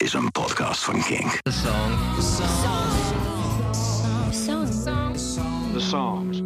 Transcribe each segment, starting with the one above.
is een podcast van Kink. The song. The songs.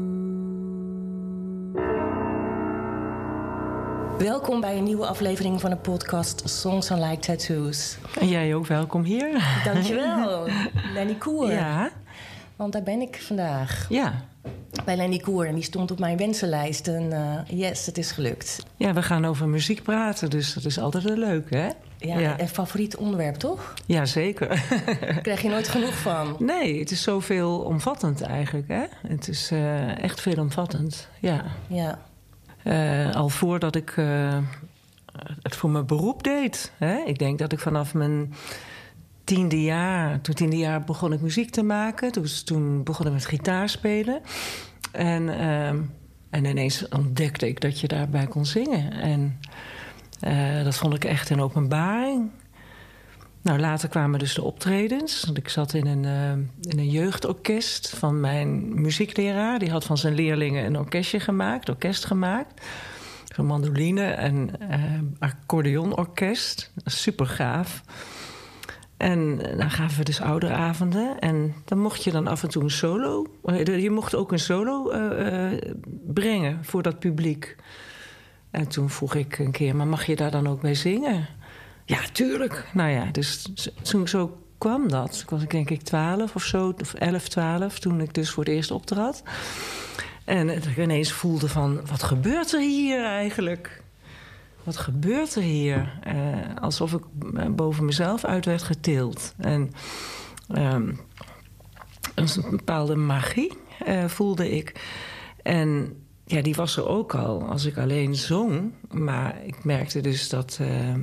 Welkom bij een nieuwe aflevering van de podcast Songs on Like Tattoos. En jij ook, welkom hier. Dankjewel, Lenny Koer. Ja. Want daar ben ik vandaag. Ja. Bij Lenny Koer. En die stond op mijn wensenlijst. En yes, het is gelukt. Ja, we gaan over muziek praten, dus dat is altijd een leuk, hè? Ja, een favoriet onderwerp, toch? Ja, zeker. Daar krijg je nooit genoeg van. Nee, het is zo veelomvattend eigenlijk, hè? Het is echt veelomvattend, ja. Ja. Al voordat ik het voor mijn beroep deed. Hè? Ik denk dat ik vanaf mijn 10e jaar begon ik muziek te maken. Dus toen begon ik met gitaar spelen. En ineens ontdekte ik dat je daarbij kon zingen. En dat vond ik echt een openbaring. Nou, later kwamen dus de optredens. Want ik zat in een jeugdorkest van mijn muziekleraar. Die had van zijn leerlingen een orkest gemaakt. Zo'n mandoline en accordeonorkest. Super gaaf. En dan gaven we dus ouderavonden. En dan mocht je dan af en toe een solo. Je mocht ook een solo brengen voor dat publiek. En toen vroeg ik een keer, maar mag je daar dan ook bij zingen? Ja, tuurlijk. Nou ja, dus toen zo kwam dat. Ik was denk ik 12 of zo, of 11, 12... toen ik dus voor het eerst optrad. En dat ik ineens voelde van, wat gebeurt er hier eigenlijk? Wat gebeurt er hier? Alsof ik boven mezelf uit werd getild. En een bepaalde magie voelde ik. En ja, die was er ook al als ik alleen zong. Maar ik merkte dus dat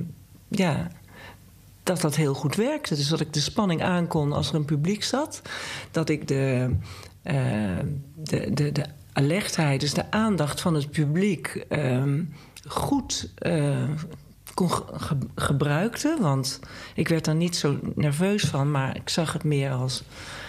dat heel goed werkte. Dus dat ik de spanning aankon als er een publiek zat. Dat ik de alertheid, dus de aandacht van het publiek goed gebruikte. Want ik werd er niet zo nerveus van, maar ik zag het meer als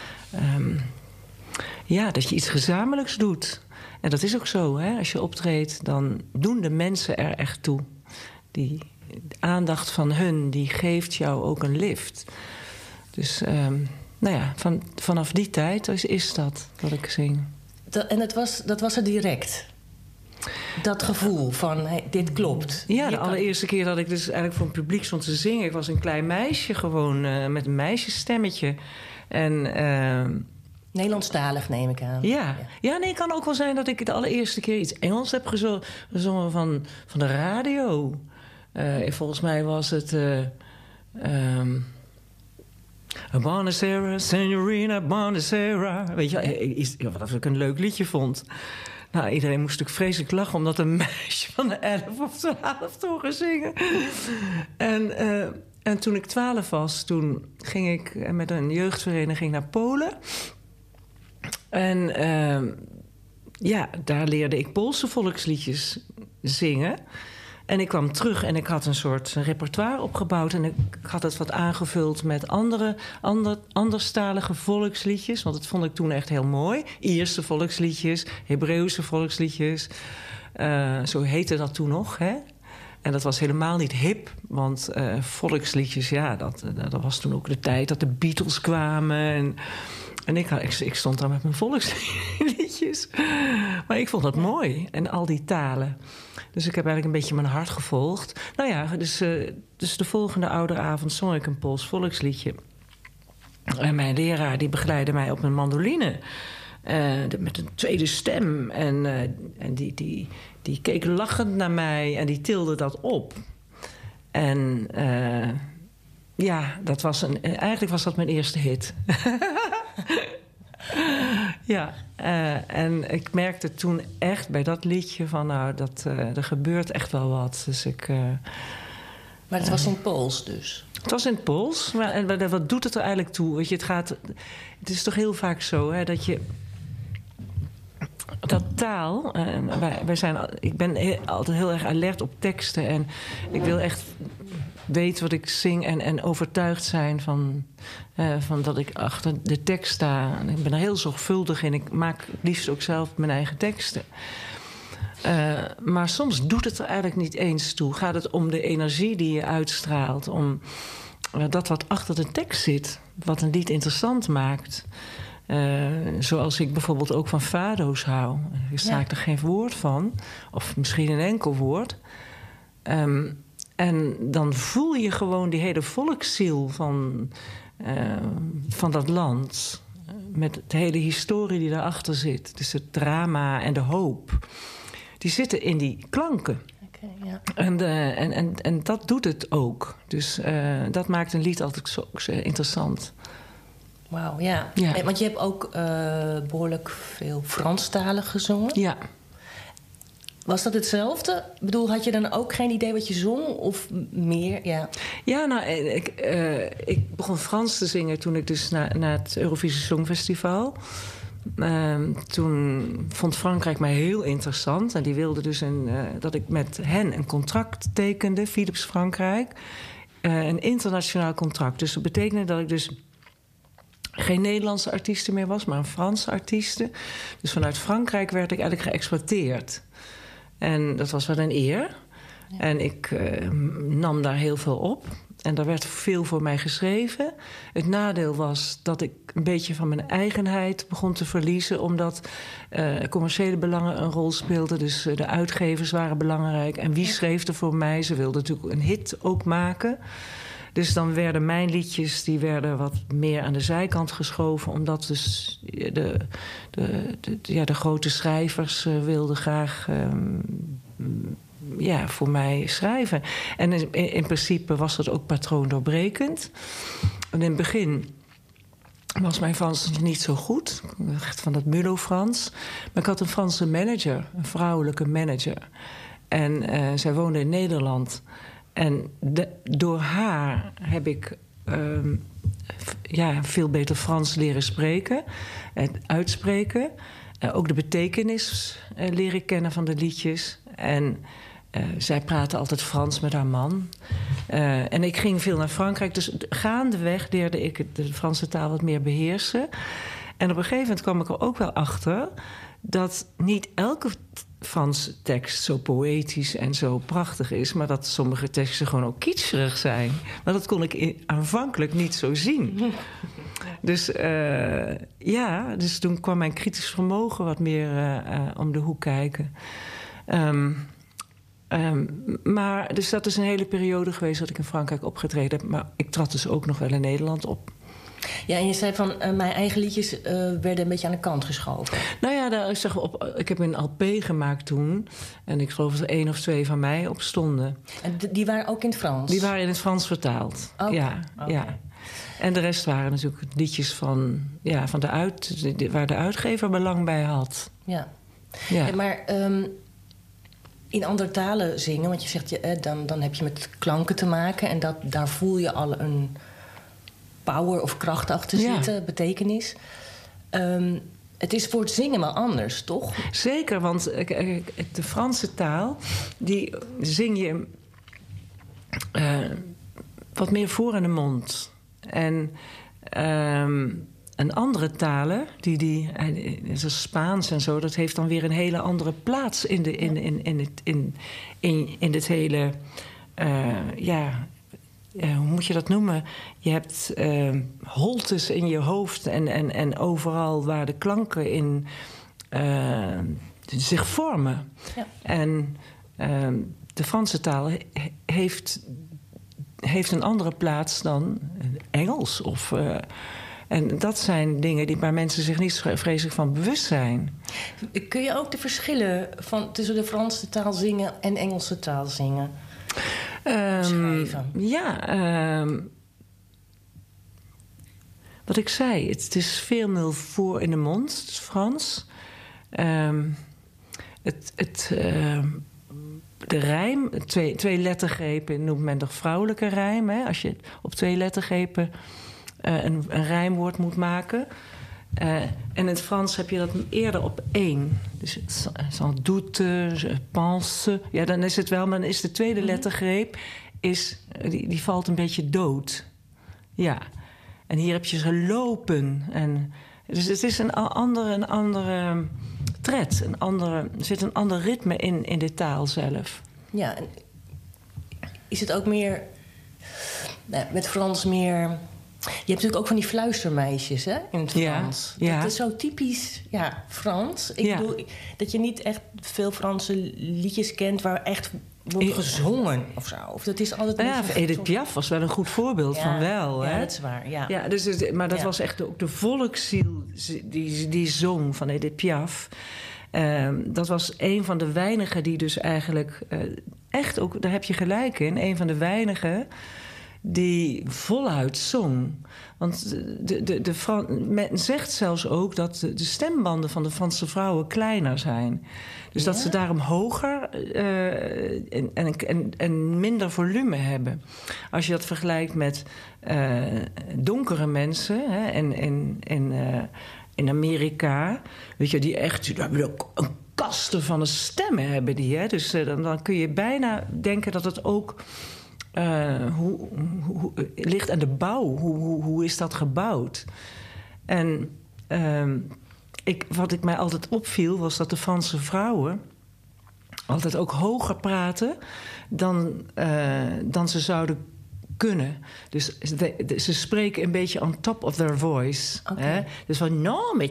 dat je iets gezamenlijks doet. En dat is ook zo, hè? Als je optreedt, dan doen de mensen er echt toe. Die aandacht van hun, die geeft jou ook een lift. Dus vanaf die tijd is dat wat ik zing. Dat was er direct? Dat gevoel van, hey, dit klopt. Ja, de allereerste keer dat ik dus eigenlijk voor een publiek stond te zingen. Ik was een klein meisje gewoon, met een meisjesstemmetje. En Nederlandstalig neem ik aan. Ja, nee, het kan ook wel zijn dat ik de allereerste keer iets Engels heb gezongen van de radio. Volgens mij was het Buonasera, Signorina, Buonasera. Weet je, wat ik een leuk liedje vond. Nou, iedereen moest natuurlijk vreselijk lachen, omdat een meisje van de 11 of 12 toen ging zingen. En toen ik 12 was, toen ging ik met een jeugdvereniging naar Polen. En daar leerde ik Poolse volksliedjes zingen. En ik kwam terug en ik had een soort repertoire opgebouwd. En ik had het wat aangevuld met anderstalige volksliedjes. Want dat vond ik toen echt heel mooi. Ierse volksliedjes, Hebreeuwse volksliedjes. Zo heette dat toen nog, hè? En dat was helemaal niet hip. Want volksliedjes, dat was toen ook de tijd dat de Beatles kwamen. En ik stond daar met mijn volksliedjes. Maar ik vond dat mooi. En al die talen. Dus ik heb eigenlijk een beetje mijn hart gevolgd. Nou ja, dus de volgende ouderavond zong ik een Pools volksliedje. En mijn leraar die begeleidde mij op een mandoline. Met een tweede stem. En die keek lachend naar mij. En die tilde dat op. En dat was eigenlijk was dat mijn eerste hit. Ja, en ik merkte toen echt bij dat liedje van, nou, er gebeurt echt wel wat. Dus maar het was in het Pools dus? Het was in het Pools, maar wat doet het er eigenlijk toe? Weet je, het is toch heel vaak zo, hè, dat je dat taal, ik ben altijd heel erg alert op teksten en ik wil echt weten wat ik zing en overtuigd zijn van dat ik achter de tekst sta. En ik ben er heel zorgvuldig in. Ik maak het liefst ook zelf mijn eigen teksten. Maar soms doet het er eigenlijk niet eens toe. Gaat het om de energie die je uitstraalt, om dat wat achter de tekst zit, wat een lied interessant maakt. Zoals ik bijvoorbeeld ook van fado's hou. Er staat er geen woord van, of misschien een enkel woord. En dan voel je gewoon die hele volksziel van dat land. Met de hele historie die daarachter zit. Dus het drama en de hoop. Die zitten in die klanken. Ja. En dat doet het ook. Dus dat maakt een lied altijd zo interessant. Wauw, ja. Want je hebt ook behoorlijk veel Franstalig gezongen. Ja. Was dat hetzelfde? Ik bedoel, had je dan ook geen idee wat je zong? Of meer? Ja, nou, ik begon Frans te zingen toen ik dus naar het Eurovisie Songfestival. Toen vond Frankrijk mij heel interessant. En die wilde dus dat ik met hen een contract tekende, Philips Frankrijk. Een internationaal contract. Dus dat betekende dat ik dus geen Nederlandse artiesten meer was, maar een Franse artiesten. Dus vanuit Frankrijk werd ik eigenlijk geëxploiteerd. En dat was wel een eer. Ja. En ik nam daar heel veel op. En daar werd veel voor mij geschreven. Het nadeel was dat ik een beetje van mijn eigenheid begon te verliezen, omdat commerciële belangen een rol speelden. Dus de uitgevers waren belangrijk. En wie schreef er voor mij? Ze wilden natuurlijk een hit ook maken. Dus dan werden mijn liedjes wat meer aan de zijkant geschoven, omdat dus de grote schrijvers wilden graag voor mij schrijven. En in principe was dat ook patroondoorbrekend. En in het begin was mijn Frans nog niet zo goed. Echt van dat Mullo-Frans. Maar ik had een Franse manager, een vrouwelijke manager. En zij woonde in Nederland. En door haar heb ik veel beter Frans leren spreken. En uitspreken. Ook de betekenis leren kennen van de liedjes. En zij praatte altijd Frans met haar man. En ik ging veel naar Frankrijk. Dus gaandeweg leerde ik de Franse taal wat meer beheersen. En op een gegeven moment kwam ik er ook wel achter dat niet elke Franse tekst zo poëtisch en zo prachtig is, maar dat sommige teksten gewoon ook kitscherig zijn. Maar dat kon ik aanvankelijk niet zo zien. Dus dus toen kwam mijn kritisch vermogen wat meer om de hoek kijken. Maar dus dat is een hele periode geweest dat ik in Frankrijk opgetreden heb. Maar ik trad dus ook nog wel in Nederland op. Ja, en je zei van mijn eigen liedjes werden een beetje aan de kant geschoven. Nou ja, ik heb een LP gemaakt toen. En ik geloof dat er 1 of 2 van mij op stonden. En die waren ook in het Frans? Die waren in het Frans vertaald. Okay. Ja. En de rest waren natuurlijk liedjes waar de uitgever belang bij had. Ja. Maar in andere talen zingen, want je zegt dan heb je met klanken te maken, en daar voel je al een power of kracht achter zitten, betekenis. Het is voor het zingen maar anders, toch? Zeker, want de Franse taal, die zing je wat meer voor in de mond. En andere talen, zoals Spaans en zo, dat heeft dan weer een hele andere plaats in dit hele hoe moet je dat noemen? Je hebt holtes in je hoofd en overal waar de klanken in zich vormen. Ja. En de Franse taal heeft een andere plaats dan Engels. En dat zijn dingen waar mensen zich niet vreselijk van bewust zijn. Kun je ook de verschillen tussen de Franse taal zingen en Engelse taal zingen? Wat ik zei, het is veel meer voor in de mond, het is Frans. De rijm, twee lettergrepen noemt men toch vrouwelijke rijm. Hè? Als je op 2 lettergrepen een rijmwoord moet maken. En in het Frans heb je dat eerder op 1. Dus sans doute, je pense. Ja, dan is het wel, maar dan is de tweede lettergreep, die valt een beetje dood. Ja. En hier heb je gelopen. Dus het is een andere tred. Er zit een ander ritme in de taal zelf. Ja, en is het ook meer met Frans meer... Je hebt natuurlijk ook van die fluistermeisjes, hè, in het Frans. Ja. Dat is zo typisch Frans. Ik bedoel, dat je niet echt veel Franse liedjes kent... waar echt wordt gezongen of zo. Of dat is altijd Edith Piaf was wel een goed voorbeeld van wel. Ja, hè? dat is waar, ja maar dat was echt ook de volksziel die zong van Edith Piaf. Dat was een van de weinigen die dus eigenlijk... echt ook, daar heb je gelijk in, een van de weinigen... die voluit zong. Want men zegt zelfs ook dat de stembanden van de Franse vrouwen kleiner zijn. Dus dat ze daarom hoger en minder volume hebben. Als je dat vergelijkt met donkere mensen in Amerika... weet je, die echt een kasten van een stemmen hebben die. Hè? Dus dan kun je bijna denken dat het ook... hoe ligt aan de bouw. Hoe is dat gebouwd? En wat ik mij altijd opviel... was dat de Franse vrouwen... altijd ook hoger praten... dan ze zouden kunnen. Dus ze spreken een beetje on top of their voice. Okay. Hè? Dus van...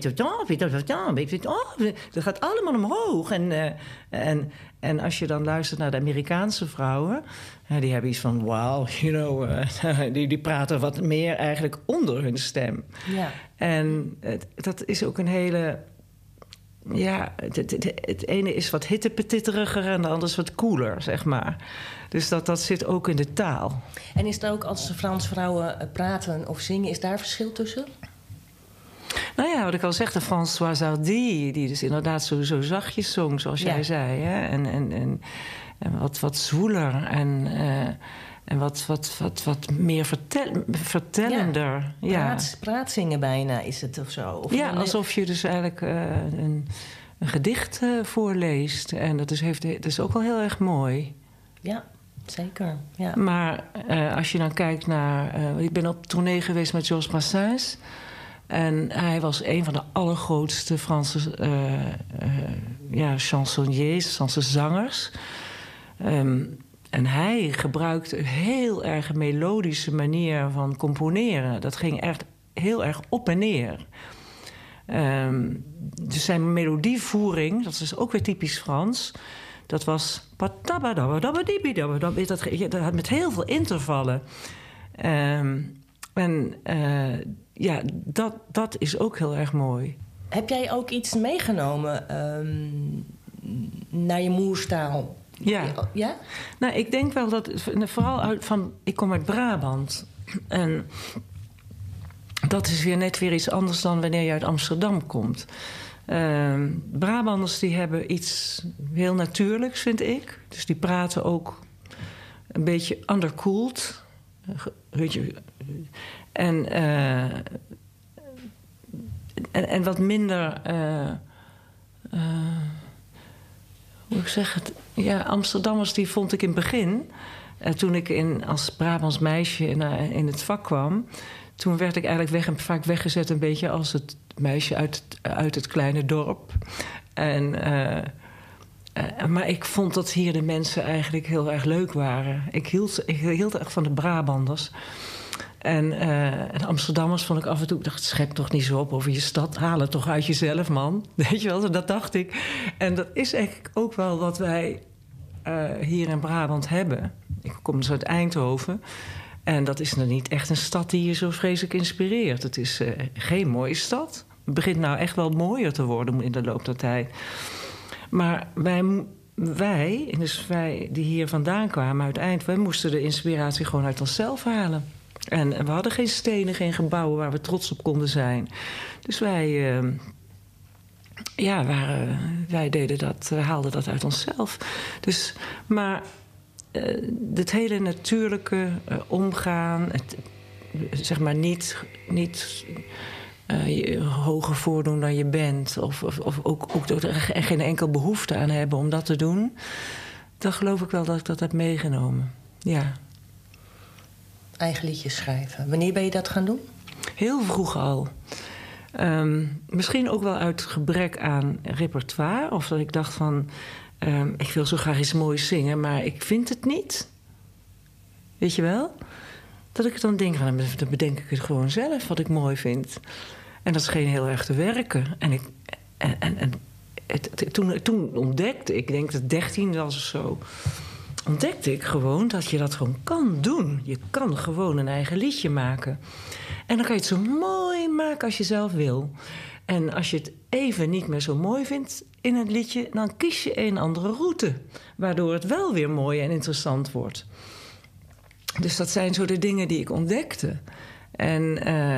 dat gaat allemaal omhoog. En als je dan luistert naar de Amerikaanse vrouwen... die hebben iets van... wow, die praten wat meer eigenlijk onder hun stem. Ja. En dat is ook een hele... Ja, het ene is wat hittepetitteriger... en de andere is wat cooler, zeg maar. Dus dat zit ook in de taal. En is het ook als de Franse vrouwen praten of zingen... is daar verschil tussen? Nou ja, wat ik al zeg, de Françoise Hardy... die dus inderdaad zo zachtjes zong, zoals jij zei. Hè? En wat zwoeler en wat meer vertellender. Praatzingen bijna is het of zo. Of alsof je dus eigenlijk een gedicht voorleest. En dat is ook wel heel erg mooi. Ja, zeker. Ja. Maar als je dan kijkt naar... ik ben op tournee geweest met Georges Brassens... En hij was een van de allergrootste Franse chansonniers, Franse zangers. En hij gebruikte een heel erg melodische manier van componeren. Dat ging echt heel erg op en neer. Dus zijn melodievoering, dat is ook weer typisch Frans... dat was... dat had met heel veel intervallen. Dat is ook heel erg mooi. Heb jij ook iets meegenomen naar je moerstaal? Ja? Nou, ik denk wel dat... Vooral ik kom uit Brabant. En dat is net weer iets anders dan wanneer je uit Amsterdam komt. Brabanders die hebben iets heel natuurlijks, vind ik. Dus die praten ook een beetje undercooled. En wat minder... hoe ik zeg het... Ja, Amsterdammers die vond ik in het begin... toen ik als Brabants meisje in het vak kwam... toen werd ik eigenlijk vaak weggezet een beetje... als het meisje uit het kleine dorp. Maar ik vond dat hier de mensen eigenlijk heel erg leuk waren. Ik hield echt van de Brabanders... En de Amsterdammers vond ik af en toe... Ik dacht, schep toch niet zo op over je stad. Haal het toch uit jezelf, man. Weet je wel, dat dacht ik. En dat is eigenlijk ook wel wat wij hier in Brabant hebben. Ik kom dus uit Eindhoven. En dat is nou niet echt een stad die je zo vreselijk inspireert. Het is geen mooie stad. Het begint nou echt wel mooier te worden in de loop der tijd. Maar wij die hier vandaan kwamen uit Eindhoven... wij moesten de inspiratie gewoon uit onszelf halen. En we hadden geen stenen, geen gebouwen waar we trots op konden zijn. Dus wij deden dat, we haalden dat uit onszelf. Dus, maar het hele natuurlijke omgaan, zeg maar niet je hoger voordoen dan je bent... of ook er geen enkel behoefte aan hebben om dat te doen... dan geloof ik wel dat ik dat heb meegenomen, ja. Eigen liedjes schrijven. Wanneer ben je dat gaan doen? Heel vroeg al. Misschien ook wel uit gebrek aan repertoire. Of dat ik dacht van... ik wil zo graag iets moois zingen, maar ik vind het niet. Weet je wel? dat ik dan denk, dan bedenk ik het gewoon zelf wat ik mooi vind. En dat scheen heel erg te werken. Toen ontdekte ik, denk dat 13 was of zo, ontdekte ik gewoon dat je dat gewoon kan doen. Je kan gewoon een eigen liedje maken. En dan kan je het zo mooi maken als je zelf wil. En als je het even niet meer zo mooi vindt in het liedje, dan kies je een andere route. Waardoor het wel weer mooi en interessant wordt. Dus dat zijn zo de dingen die ik ontdekte. En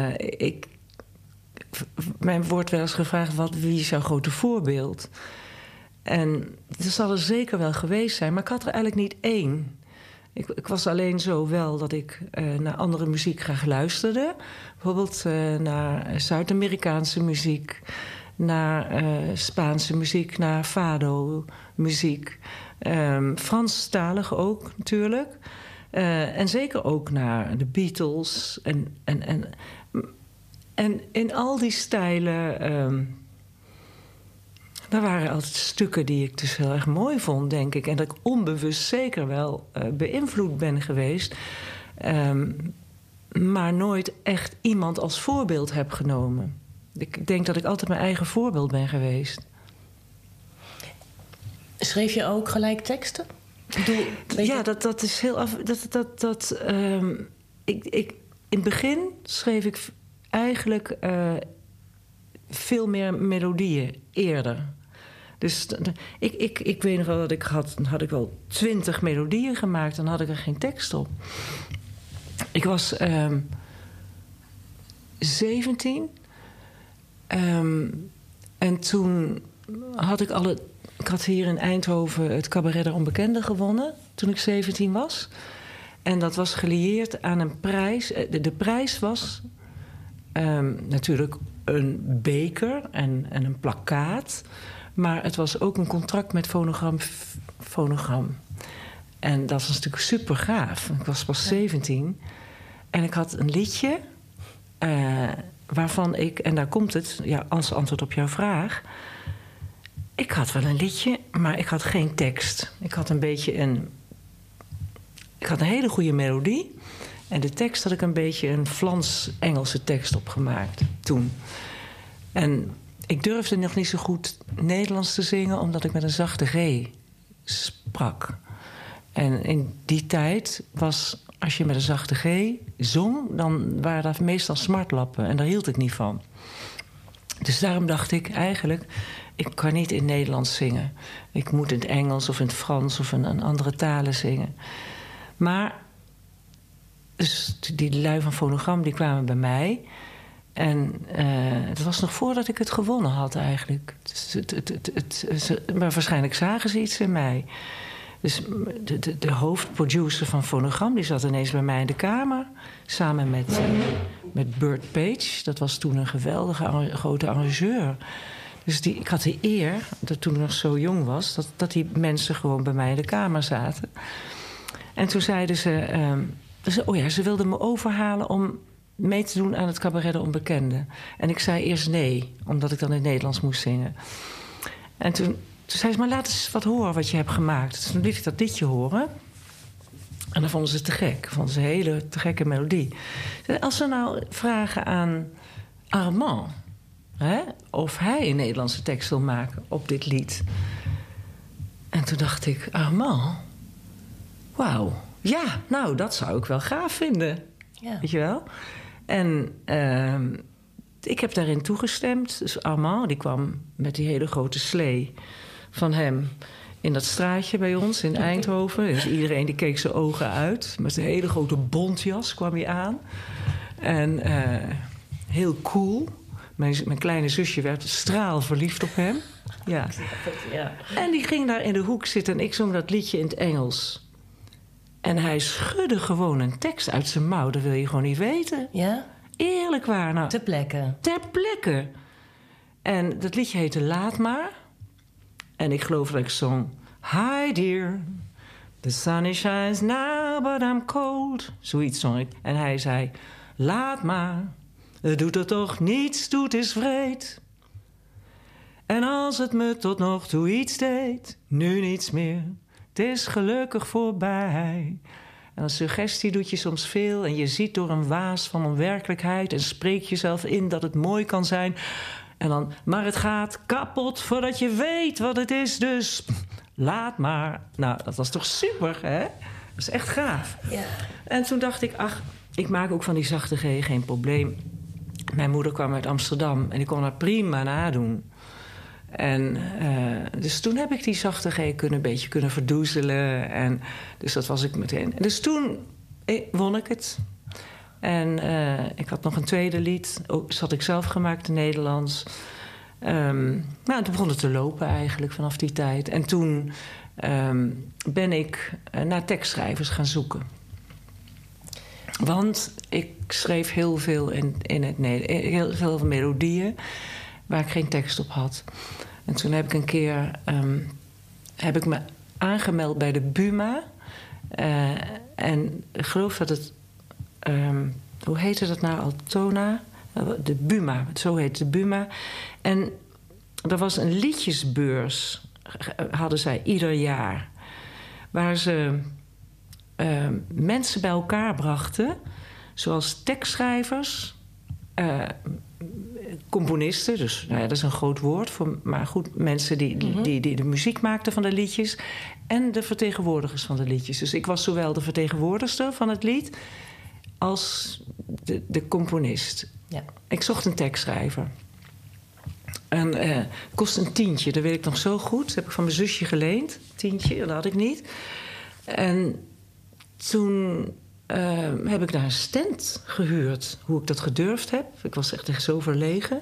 mij wordt wel eens gevraagd, wie is jouw grote voorbeeld? En er zal er zeker wel geweest zijn, maar ik had er eigenlijk niet één. Ik was alleen zo wel dat ik naar andere muziek graag luisterde. Bijvoorbeeld naar Zuid-Amerikaanse muziek, naar Spaanse muziek, naar fado-muziek. Franstalig ook natuurlijk. En zeker ook naar de Beatles. En in al die stijlen, daar waren altijd stukken die ik dus heel erg mooi vond, denk ik. En dat ik onbewust zeker wel beïnvloed ben geweest. Maar nooit echt iemand als voorbeeld heb genomen. Ik denk dat ik altijd mijn eigen voorbeeld ben geweest. Schreef je ook gelijk teksten? Ja, dat is heel in het begin schreef ik eigenlijk veel meer melodieën eerder. Dus ik weet nog wel dat had ik wel 20 melodieën gemaakt. Dan had ik er geen tekst op. Ik was 17. En toen had ik ik had hier in Eindhoven het Cabaret der Onbekenden gewonnen. Toen ik 17 was. En dat was gelieerd aan een prijs. De prijs was natuurlijk een beker en een plakkaat. Maar het was ook een contract met Fonogram. En dat was natuurlijk super gaaf. Ik was pas 17. En ik had een liedje waarvan ik... En daar komt het, als antwoord op jouw vraag. Ik had wel een liedje, maar ik had geen tekst. Ik had een hele goede melodie. En de tekst had ik een beetje een Vlaams-Engelse tekst opgemaakt toen. En ik durfde nog niet zo goed Nederlands te zingen, omdat ik met een zachte G sprak. En in die tijd was, als je met een zachte G zong, dan waren dat meestal smartlappen. En daar hield ik niet van. Dus daarom dacht ik eigenlijk, ik kan niet in Nederlands zingen. Ik moet in het Engels of in het Frans of in andere talen zingen. Maar dus die lui van Fonogram, die kwamen bij mij. En het was nog voordat ik het gewonnen had eigenlijk. Maar waarschijnlijk zagen ze iets in mij. Dus de hoofdproducer van Fonogram, die zat ineens bij mij in de kamer. Samen met Burt Page. Dat was toen een geweldige grote arrangeur. Dus ik had de eer, dat toen ik nog zo jong was, dat die mensen gewoon bij mij in de kamer zaten. En toen zeiden ze, ze wilden me overhalen om mee te doen aan het Cabaret der Onbekenden. En ik zei eerst nee, omdat ik dan in het Nederlands moest zingen. En toen zei ze, maar laat eens wat horen wat je hebt gemaakt. Dus toen liet ik dat liedje horen. En dan vonden ze het te gek. Vonden ze een hele te gekke melodie. Als ze nou vragen aan Armand, of hij een Nederlandse tekst wil maken op dit lied. En toen dacht ik, Armand, wauw. Ja, nou, dat zou ik wel gaaf vinden. Ja. Weet je wel? En ik heb daarin toegestemd. Dus Armand, die kwam met die hele grote slee van hem in dat straatje bij ons in Eindhoven. Dus iedereen die keek zijn ogen uit. Met een hele grote bontjas kwam hij aan. En heel cool. Mijn kleine zusje werd straalverliefd op hem. Ja. En die ging daar in de hoek zitten en ik zong dat liedje in het Engels. En hij schudde gewoon een tekst uit zijn mouw. Dat wil je gewoon niet weten. Ja? Eerlijk waar. Nou, ter plekke. Ter plekke. En dat liedje heette Laat Maar. En ik geloof dat ik zong... Hi dear, the sun shines now, but I'm cold. Zoiets zong ik. En hij zei... Laat maar, het doet er toch niets, doet is vreed. En als het me tot nog toe iets deed, nu niets meer... Het is gelukkig voorbij. En een suggestie doet je soms veel. En je ziet door een waas van onwerkelijkheid. En spreekt jezelf in dat het mooi kan zijn. En dan, maar het gaat kapot voordat je weet wat het is. Dus laat maar. Nou, dat was toch super, hè? Dat is echt gaaf. Ja. En toen dacht ik, ik maak ook van die zachte G geen probleem. Mijn moeder kwam uit Amsterdam en ik kon haar prima nadoen. En dus toen heb ik die zachte G een beetje kunnen verdoezelen. En dus dat was ik meteen. Dus toen won ik het. En ik had nog een tweede lied. Dat had ik zelf gemaakt in Nederlands. Nou, toen begon het te lopen eigenlijk vanaf die tijd. En toen ben ik naar tekstschrijvers gaan zoeken. Want ik schreef heel veel in het Nederlands. Heel veel melodieën waar ik geen tekst op had. En toen heb ik een keer heb ik me aangemeld bij de Buma. En ik geloof dat het... hoe heette dat nou? Altona? De Buma, zo heet de Buma. En er was een liedjesbeurs, hadden zij ieder jaar. Waar ze mensen bij elkaar brachten. Zoals tekstschrijvers, componisten, dus nou ja, dat is een groot woord, maar goed, mensen die de muziek maakten van de liedjes en de vertegenwoordigers van de liedjes. Dus ik was zowel de vertegenwoordigster van het lied als de componist. Ja. Ik zocht een tekstschrijver. En het kost een tientje, dat weet ik nog zo goed. Dat heb ik van mijn zusje geleend, tientje, dat had ik niet. En toen heb ik daar een stand gehuurd, hoe ik dat gedurfd heb. Ik was echt zo verlegen.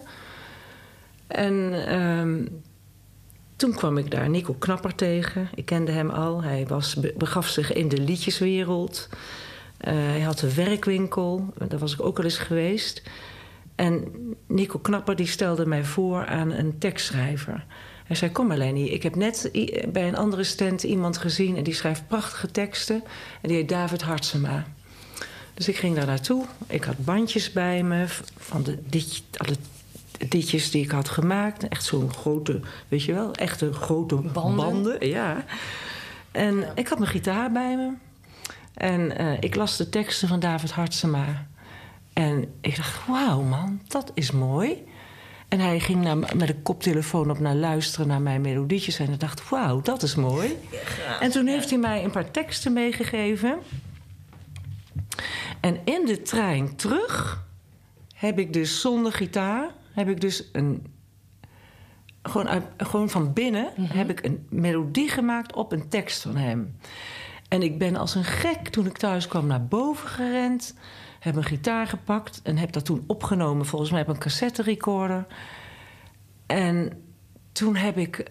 En toen kwam ik daar Nico Knapper tegen. Ik kende hem al. Hij begaf zich in de liedjeswereld. Hij had een werkwinkel. Daar was ik ook al eens geweest. En Nico Knapper die stelde mij voor aan een tekstschrijver. Hij zei, kom Eleni, ik heb net bij een andere stand iemand gezien... en die schrijft prachtige teksten. En die heet David Hartsema. Dus ik ging daar naartoe. Ik had bandjes bij me van alle liedjes die ik had gemaakt. Echt zo'n grote, weet je wel, echte grote banden. Ja. En ik had mijn gitaar bij me. En ik las de teksten van David Hartsema. En ik dacht, wauw man, dat is mooi. En hij ging met een koptelefoon op naar luisteren naar mijn melodietjes. En ik dacht, wauw, dat is mooi. Ja, en toen heeft hij mij een paar teksten meegegeven. En in de trein terug heb ik dus zonder gitaar... heb ik dus gewoon van binnen heb ik een melodie gemaakt op een tekst van hem. En ik ben als een gek toen ik thuis kwam naar boven gerend... heb een gitaar gepakt en heb dat toen opgenomen. Volgens mij heb ik een cassette recorder. En toen heb ik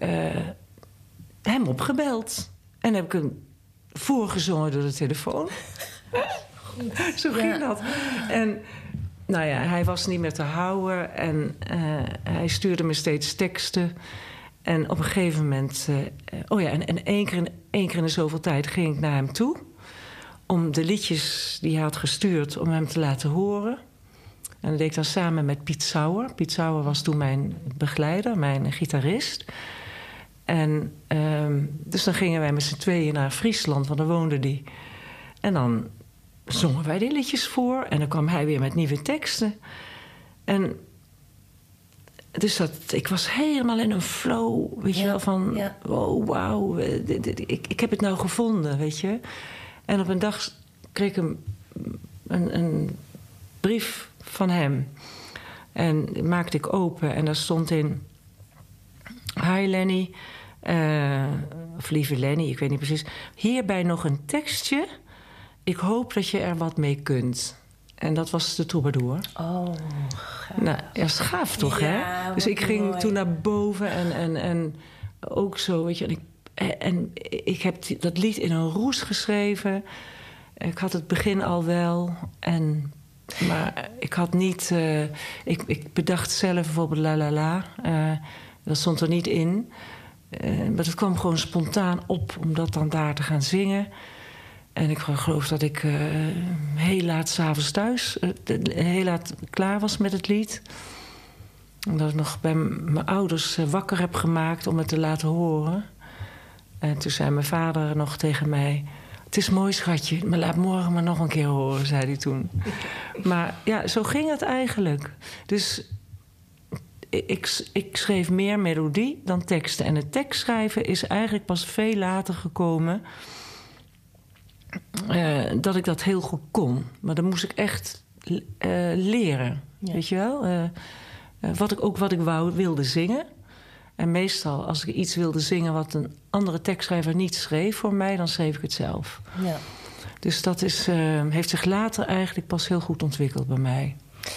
hem opgebeld. En heb ik hem voorgezongen door de telefoon. Zo ging dat. En nou ja, hij was niet meer te houden. En hij stuurde me steeds teksten. En op een gegeven moment... en één keer in de zoveel tijd ging ik naar hem toe... om de liedjes die hij had gestuurd, om hem te laten horen. En dat deed ik dan samen met Piet Sauer. Piet Sauer was toen mijn begeleider, mijn gitarist. En dus dan gingen wij met z'n tweeën naar Friesland, want daar woonde hij. En dan zongen wij die liedjes voor. En dan kwam hij weer met nieuwe teksten. En dus ik was helemaal in een flow, weet je wel, van... Ja. Oh, wauw, ik heb het nou gevonden, weet je. En op een dag kreeg ik een brief van hem. En die maakte ik open en daar stond in... Hi Lenny, of lieve Lenny, ik weet niet precies. Hierbij nog een tekstje. Ik hoop dat je er wat mee kunt. En dat was de Troubadour. Oh, gaaf. Nou, ja, is gaaf toch, hè? Dus ik ging toen naar boven en ook zo, weet je... En ik heb dat lied in een roes geschreven. Ik had het begin al wel. Maar ik had niet... Ik bedacht zelf bijvoorbeeld La La La. Dat stond er niet in. Maar het kwam gewoon spontaan op om dat dan daar te gaan zingen. En ik geloof dat ik heel laat 's avonds thuis... heel laat klaar was met het lied. En dat ik nog bij mijn ouders wakker heb gemaakt om het te laten horen... En toen zei mijn vader nog tegen mij... Het is mooi, schatje, maar laat morgen maar nog een keer horen, zei hij toen. Maar ja, zo ging het eigenlijk. Dus ik schreef meer melodie dan teksten. En het tekstschrijven is eigenlijk pas veel later gekomen... dat ik dat heel goed kon. Maar dan moest ik echt leren, weet je wel? Wat ik wilde zingen... En meestal, als ik iets wilde zingen wat een andere tekstschrijver niet schreef voor mij... dan schreef ik het zelf. Ja. Dus dat heeft zich later eigenlijk pas heel goed ontwikkeld bij mij.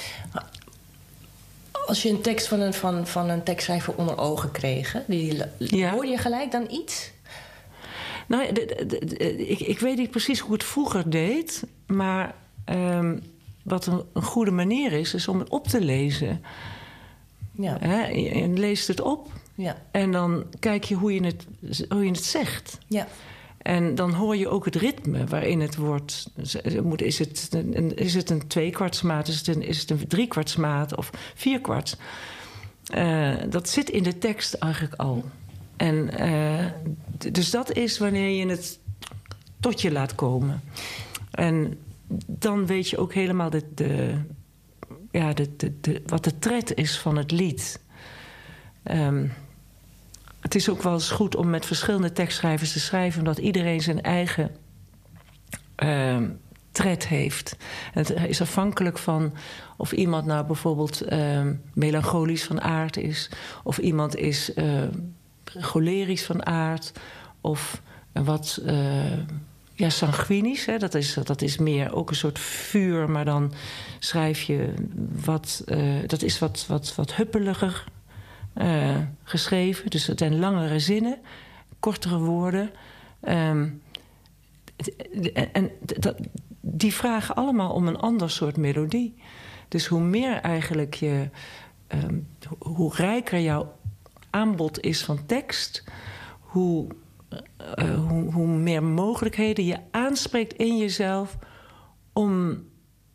Als je een tekst van een tekstschrijver onder ogen kreeg... hoorde je gelijk dan iets? Nou, ik weet niet precies hoe het vroeger deed... maar wat een goede manier is om het op te lezen. Ja. Je leest het op... Ja. En dan kijk je hoe je het zegt. Ja. En dan hoor je ook het ritme waarin het wordt. Is het een 2/4 is het een 3/4 maat of 4/4? Dat zit in de tekst eigenlijk al. En dus dat is wanneer je het tot je laat komen. En dan weet je ook helemaal wat de tred is van het lied. Het is ook wel eens goed om met verschillende tekstschrijvers te schrijven... omdat iedereen zijn eigen tred heeft. Het is afhankelijk van of iemand nou bijvoorbeeld melancholisch van aard is... of iemand is cholerisch van aard... of wat sanguinisch. Hè? Dat is meer ook een soort vuur, maar dan schrijf je dat is wat huppeliger... geschreven. Dus het zijn langere zinnen, kortere woorden. Die vragen allemaal om een ander soort melodie. Dus hoe meer eigenlijk hoe rijker jouw aanbod is van tekst... hoe meer mogelijkheden je aanspreekt in jezelf... om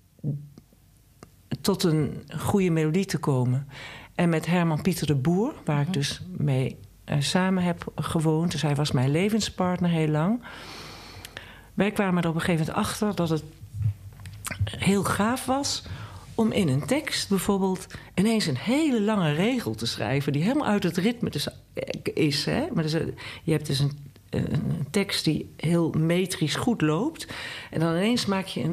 tot een goede melodie te komen... En met Herman Pieter de Boer, waar ik dus mee samen heb gewoond... dus hij was mijn levenspartner heel lang... wij kwamen er op een gegeven moment achter dat het heel gaaf was... om in een tekst bijvoorbeeld ineens een hele lange regel te schrijven... die helemaal uit het ritme is. Hè? Maar dus, je hebt dus een tekst die heel metrisch goed loopt... en dan ineens maak je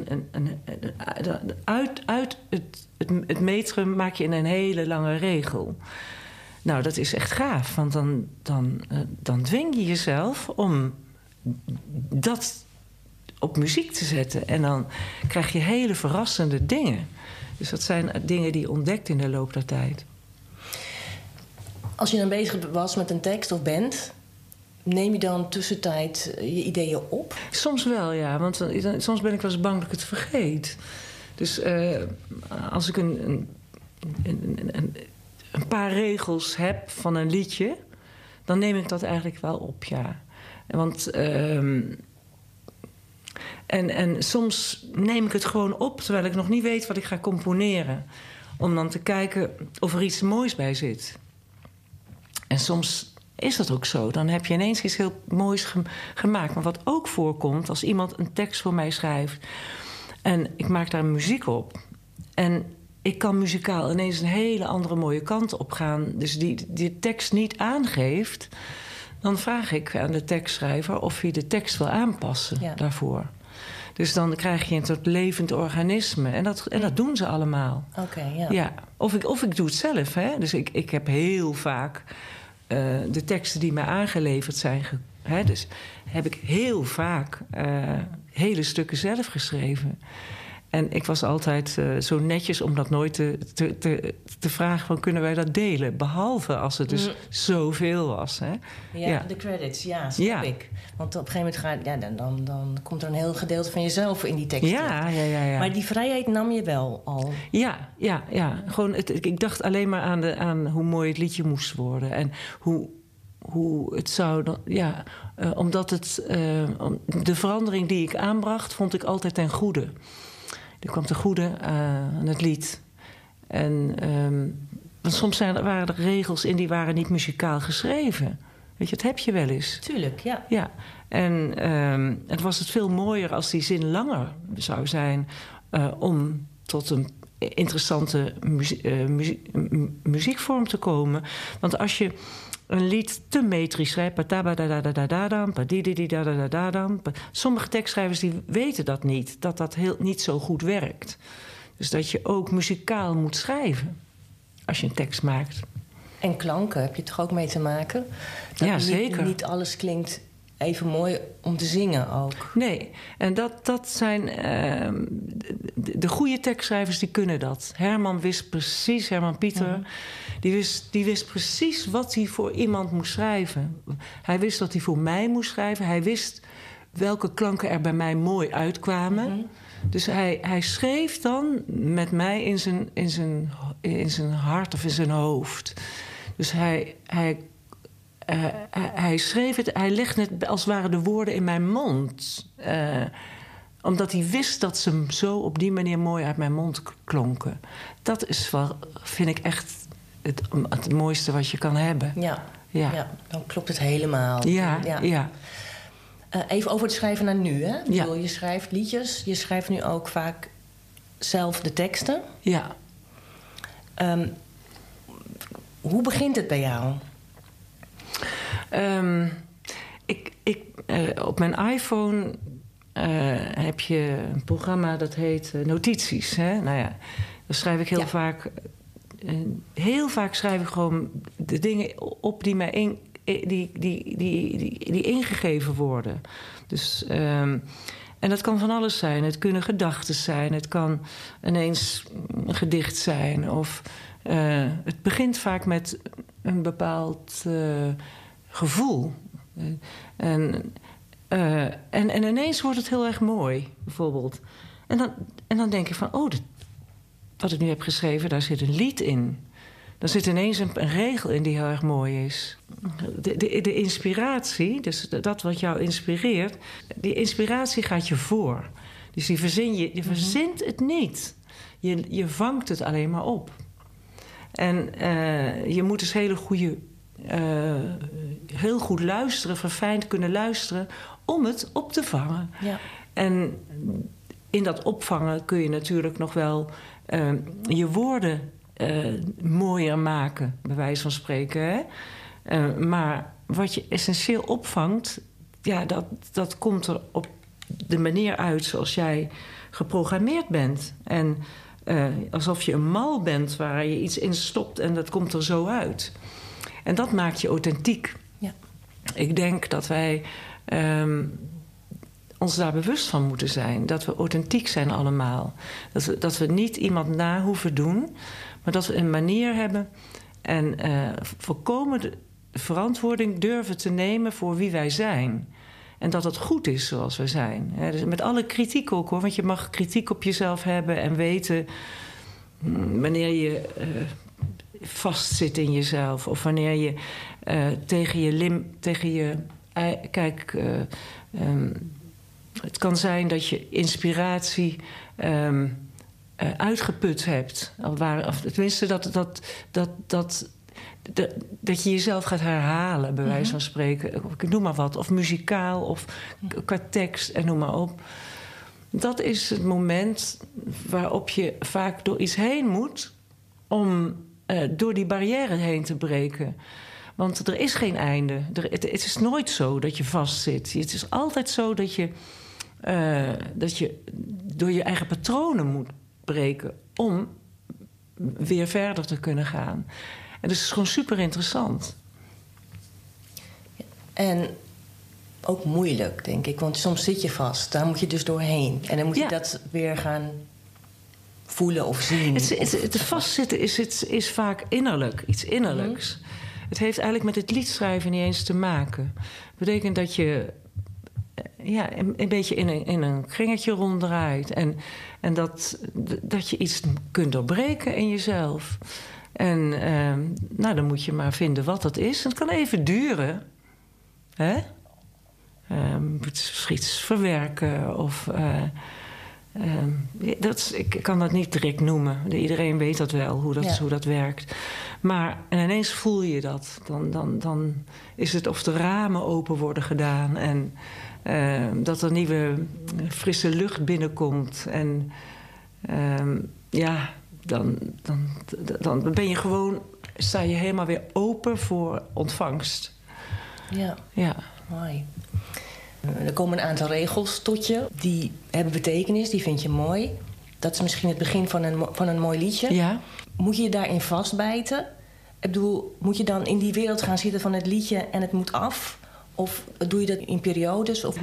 uit het metrum maak je een hele lange regel. Nou, dat is echt gaaf, want dan dwing je jezelf om dat op muziek te zetten. En dan krijg je hele verrassende dingen. Dus dat zijn dingen die je ontdekt in de loop der tijd. Als je dan bezig was met een tekst of bent... neem je dan tussentijd je ideeën op? Soms wel, ja. Want soms ben ik wel eens bang dat ik het vergeet. Dus als ik een paar regels heb van een liedje... dan neem ik dat eigenlijk wel op, ja. Want... En soms neem ik het gewoon op... terwijl ik nog niet weet wat ik ga componeren. Om dan te kijken of er iets moois bij zit. En soms is dat ook zo. Dan heb je ineens iets heel moois gemaakt. Maar wat ook voorkomt als iemand een tekst voor mij schrijft... en ik maak daar muziek op... en ik kan muzikaal ineens een hele andere mooie kant op gaan... dus die tekst niet aangeeft... dan vraag ik aan de tekstschrijver of hij de tekst wil aanpassen daarvoor. Dus dan krijg je een soort levend organisme. En dat doen ze allemaal. Oké. Ja. Of ik doe het zelf. Hè? Dus ik heb heel vaak de teksten die mij aangeleverd zijn... dus heb ik heel vaak hele stukken zelf geschreven. En ik was altijd zo netjes om dat nooit te vragen... van kunnen wij dat delen? Behalve als het dus zoveel was. Hè? Ja, de credits, snap ik. Want op een gegeven moment dan komt er een heel gedeelte van jezelf in die tekst. Ja. Maar die vrijheid nam je wel al. Ja. Gewoon ik dacht alleen maar aan hoe mooi het liedje moest worden. En hoe het zou... omdat de verandering die ik aanbracht... vond ik altijd ten goede. Er kwam ten goede aan het lied. En want soms waren er regels in die waren niet muzikaal geschreven. Weet je, dat heb je wel eens. Tuurlijk, ja. Ja, en het was het veel mooier als die zin langer zou zijn... om tot een interessante muziekvorm te komen. Want als je een lied te metrisch schrijft... sommige tekstschrijvers die weten dat niet. Dat niet zo goed werkt. Dus dat je ook muzikaal moet schrijven als je een tekst maakt. En klanken heb je toch ook mee te maken? Ja, zeker. Niet alles klinkt even mooi om te zingen ook. Nee, en dat zijn... de goede tekstschrijvers die kunnen dat. Herman Pieter... Die wist precies wat hij voor iemand moest schrijven. Hij wist dat hij voor mij moest schrijven. Hij wist welke klanken er bij mij mooi uitkwamen. Dus hij schreef dan met mij in zijn hart of in zijn hoofd. Dus hij schreef het, hij legde het als het ware de woorden in mijn mond. Omdat hij wist dat ze zo op die manier mooi uit mijn mond klonken. Dat is wel, vind ik echt het mooiste wat je kan hebben. Ja, dan klopt het helemaal. Ja. Even over het schrijven naar nu, hè? Ja. Je schrijft liedjes, je schrijft nu ook vaak zelf de teksten. Ja. Hoe begint het bij jou? Op mijn iPhone heb je een programma dat heet Notities. Hè? Nou ja, dan schrijf ik heel vaak... heel vaak schrijf ik gewoon de dingen op die mij die ingegeven worden. Dus... en dat kan van alles zijn. Het kunnen gedachten zijn. Het kan ineens een gedicht zijn. Of het begint vaak met een bepaald gevoel. En ineens wordt het heel erg mooi, bijvoorbeeld. En dan denk ik van... wat ik nu heb geschreven, daar zit een lied in. Er zit ineens een regel in die heel erg mooi is. De inspiratie, dus dat wat jou inspireert... die inspiratie gaat je voor. Dus die verzin je verzint het niet. Je vangt het alleen maar op. En je moet dus heel goed luisteren, verfijnd kunnen luisteren... om het op te vangen. Ja. En in dat opvangen kun je natuurlijk nog wel je woorden... mooier maken, bij wijze van spreken. Hè? Maar wat je essentieel opvangt... ja, dat komt er op de manier uit zoals jij geprogrammeerd bent. En alsof je een mal bent waar je iets in stopt... en dat komt er zo uit. En dat maakt je authentiek. Ja. Ik denk dat wij ons daar bewust van moeten zijn. Dat we authentiek zijn allemaal. Dat we niet iemand na hoeven doen... maar dat we een manier hebben en volkomen de verantwoording durven te nemen voor wie wij zijn. En dat het goed is zoals we zijn. Dus met alle kritiek ook hoor, want je mag kritiek op jezelf hebben en weten wanneer je vastzit in jezelf. Of wanneer je tegen je kijk, het kan zijn dat je inspiratie... uitgeput hebt. Of tenminste, dat je jezelf gaat herhalen, bij wijze van spreken. Ik noem maar wat. Of muzikaal, of qua tekst, en noem maar op. Dat is het moment waarop je vaak door iets heen moet... om door die barrière heen te breken. Want er is geen einde. Het is nooit zo dat je vastzit. Het is altijd zo dat je door je eigen patronen moet breken om weer verder te kunnen gaan. En dus het is gewoon super interessant. En ook moeilijk, denk ik. Want soms zit je vast. Daar moet je dus doorheen. En dan moet je dat weer gaan voelen of zien. Het vastzitten is vaak innerlijk. Iets innerlijks. Het heeft eigenlijk met het liedschrijven niet eens te maken. Dat betekent dat je... een beetje in een kringetje ronddraait. En dat je iets kunt doorbreken in jezelf. En dan moet je maar vinden wat dat is. Het kan even duren. Hè? Iets verwerken. Of Ik kan dat niet direct noemen. Iedereen weet dat wel, hoe dat werkt. Maar en ineens voel je dat. Dan is het of de ramen open worden gedaan... en dat er nieuwe frisse lucht binnenkomt. En dan ben je gewoon... sta je helemaal weer open voor ontvangst. Ja. Mooi. Er komen een aantal regels tot je. Die hebben betekenis, die vind je mooi. Dat is misschien het begin van een mooi liedje. Ja. Moet je je daarin vastbijten? Ik bedoel, moet je dan in die wereld gaan zitten van het liedje en het moet af? Of doe je dat in periodes? Of...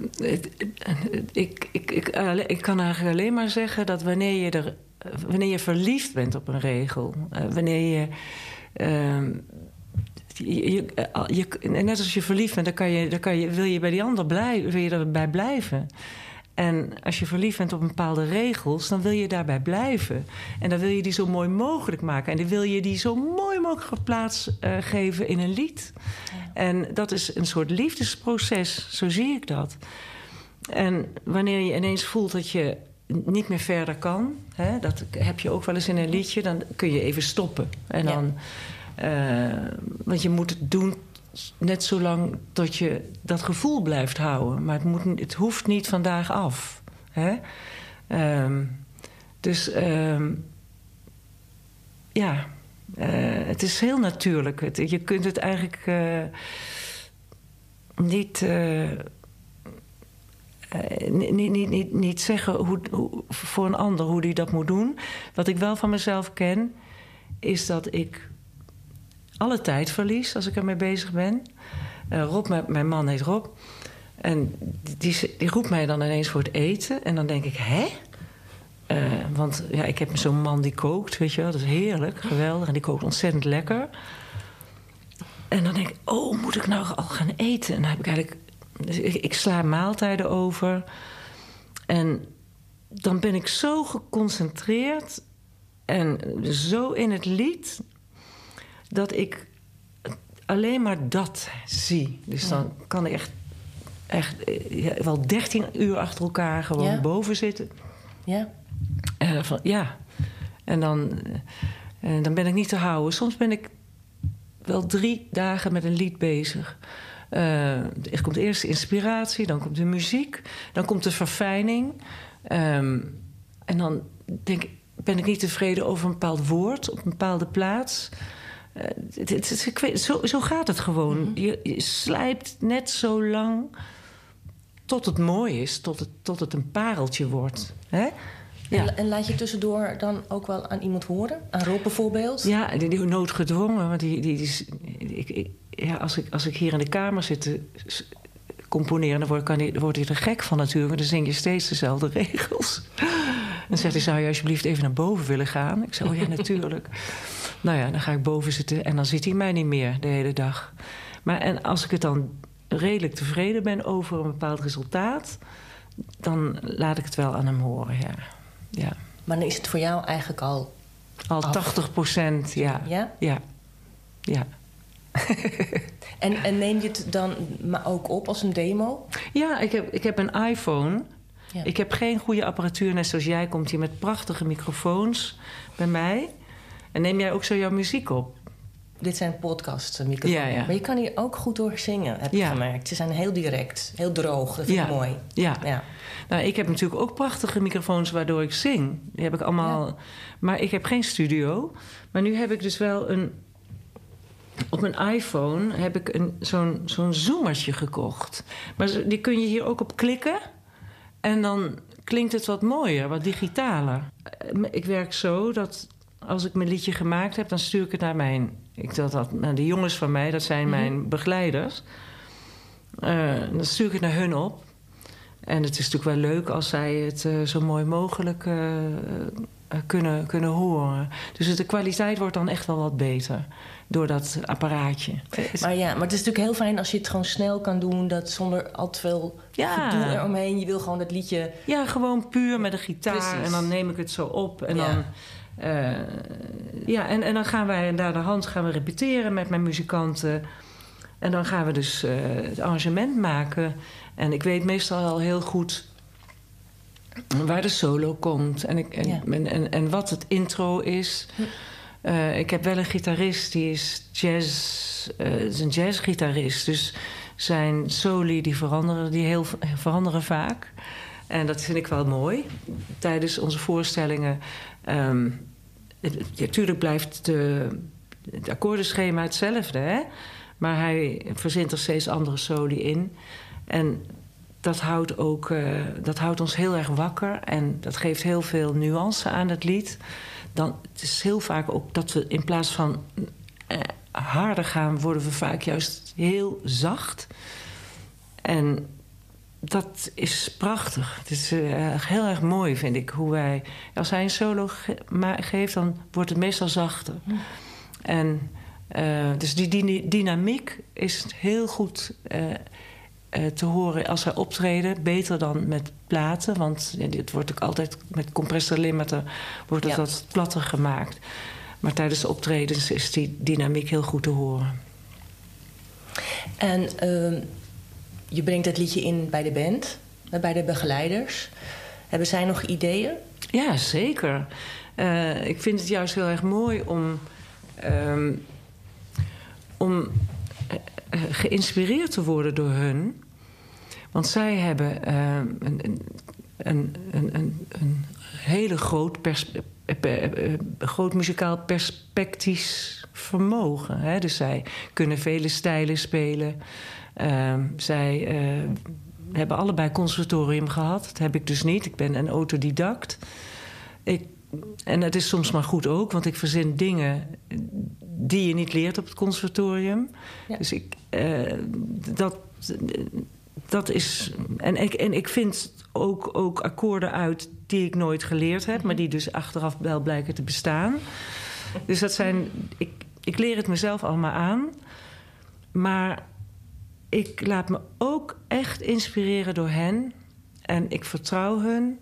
Ik kan eigenlijk alleen maar zeggen dat wanneer je verliefd bent op een regel... wanneer je... net als je verliefd bent, wil je bij die ander wil je erbij blijven. En als je verliefd bent op bepaalde regels, dan wil je daarbij blijven. En dan wil je die zo mooi mogelijk maken. En dan wil je die zo mooi mogelijk plaats geven in een lied. Ja. En dat is een soort liefdesproces, zo zie ik dat. En wanneer je ineens voelt dat je niet meer verder kan... dat heb je ook wel eens in een liedje, dan kun je even stoppen. En dan... want je moet het doen net zolang tot je dat gevoel blijft houden. Maar het hoeft niet vandaag af. Hè? Het is heel natuurlijk. Je kunt het eigenlijk niet zeggen hoe voor een ander hoe die dat moet doen. Wat ik wel van mezelf ken, is dat ik alle tijd verlies als ik ermee bezig ben. Rob, mijn man heet Rob. En die roept mij dan ineens voor het eten. En dan denk ik, hè? Want ja, ik heb zo'n man die kookt, weet je wel. Dat is heerlijk, geweldig. En die kookt ontzettend lekker. En dan denk ik, oh, moet ik nou al gaan eten? En dan heb ik eigenlijk... Dus ik sla maaltijden over. En dan ben ik zo geconcentreerd... en zo in het lied... dat ik alleen maar dat zie. Dus dan kan ik echt wel 13 uur achter elkaar gewoon boven zitten. Ja. En dan ben ik niet te houden. Soms ben ik wel 3 dagen met een lied bezig. Er komt eerst de inspiratie, dan komt de muziek... dan komt de verfijning. En dan ben ik niet tevreden over een bepaald woord... op een bepaalde plaats... Zo gaat het gewoon. Mm-hmm. Je slijpt net zo lang tot het mooi is, tot het een pareltje wordt. Hè? Ja. En laat je tussendoor dan ook wel aan iemand horen? Aan Rob bijvoorbeeld? Ja, die noodgedwongen. Want als ik hier in de kamer zit te componeren... dan wordt hij er gek van natuurlijk. Dan zing je steeds dezelfde regels. Dan zegt hij, zou je alsjeblieft even naar boven willen gaan? Ik zei, oh ja, natuurlijk. Nou ja, dan ga ik boven zitten en dan ziet hij mij niet meer de hele dag. En als ik het dan redelijk tevreden ben over een bepaald resultaat... dan laat ik het wel aan hem horen, ja. Maar dan is het voor jou eigenlijk al 80%, ja. Ja? Ja. En neem je het dan maar ook op als een demo? Ja, ik heb een iPhone. Ja. Ik heb geen goede apparatuur, net zoals jij komt hier met prachtige microfoons bij mij. En neem jij ook zo jouw muziek op? Dit zijn podcastmicrofoons. Ja. Maar je kan hier ook goed door zingen, heb ik gemerkt. Ze zijn heel direct, heel droog. Dat vind ik mooi. Ja. Nou, ik heb natuurlijk ook prachtige microfoons waardoor ik zing. Die heb ik allemaal... Ja. Maar ik heb geen studio. Maar nu heb ik dus wel op mijn iPhone heb ik zo'n zoomertje gekocht. Maar die kun je hier ook op klikken. En dan klinkt het wat mooier, wat digitaler. Ik werk zo dat als ik mijn liedje gemaakt heb... dan stuur ik het naar de jongens van mij, dat zijn mijn begeleiders. Dan stuur ik het naar hun op. En het is natuurlijk wel leuk als zij het zo mooi mogelijk kunnen horen. Dus de kwaliteit wordt dan echt wel wat beter door dat apparaatje. Maar het is natuurlijk heel fijn als je het gewoon snel kan doen... dat zonder al te veel gedoe eromheen. Je wil gewoon dat liedje... Ja, gewoon puur met een gitaar. Precies. En dan neem ik het zo op. En dan... en dan gaan wij naar de hand repeteren met mijn muzikanten. En dan gaan we dus het arrangement maken. En ik weet meestal al heel goed waar de solo komt en wat het intro is. Ik heb wel een gitarist, die is een jazzgitarist. Dus zijn soli die veranderen vaak. En dat vind ik wel mooi. Tijdens onze voorstellingen... natuurlijk blijft het akkoordenschema hetzelfde, hè? Maar hij verzint er steeds andere soli in. En dat houdt ons heel erg wakker. En dat geeft heel veel nuance aan het lied. Het is heel vaak ook dat we in plaats van harder gaan... worden we vaak juist heel zacht. En dat is prachtig. Het is heel erg mooi, vind ik. Hoe wij, als hij een solo geeft, dan wordt het meestal zachter. En dus die dynamiek is heel goed te horen als wij optreden. Beter dan met platen. Want dit wordt ook altijd met compressor limiter wordt het wat platter gemaakt. Maar tijdens de optredens is die dynamiek heel goed te horen. En je brengt het liedje in bij de band, bij de begeleiders. Hebben zij nog ideeën? Ja, zeker. Ik vind het juist heel erg mooi om geïnspireerd te worden door hun. Want zij hebben een hele groot muzikaal perspectief vermogen. Hè? Dus zij kunnen vele stijlen spelen. Zij hebben allebei conservatorium gehad. Dat heb ik dus niet. Ik ben een autodidact. En het is soms maar goed ook, want ik verzin dingen die je niet leert op het conservatorium. Ja. Dus dat is... En ik vind ook akkoorden uit die ik nooit geleerd heb, maar die dus achteraf wel blijken te bestaan. Dus dat zijn... Ik leer het mezelf allemaal aan. Maar ik laat me ook echt inspireren door hen. En ik vertrouw hun.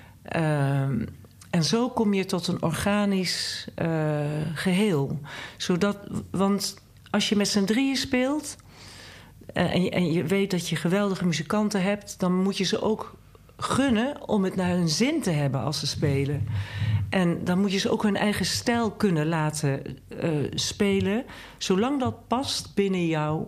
En zo kom je tot een organisch geheel. Want als je met z'n drieën speelt... en je weet dat je geweldige muzikanten hebt... dan moet je ze ook gunnen om het naar hun zin te hebben als ze spelen. En dan moet je ze ook hun eigen stijl kunnen laten spelen... zolang dat past binnen jou...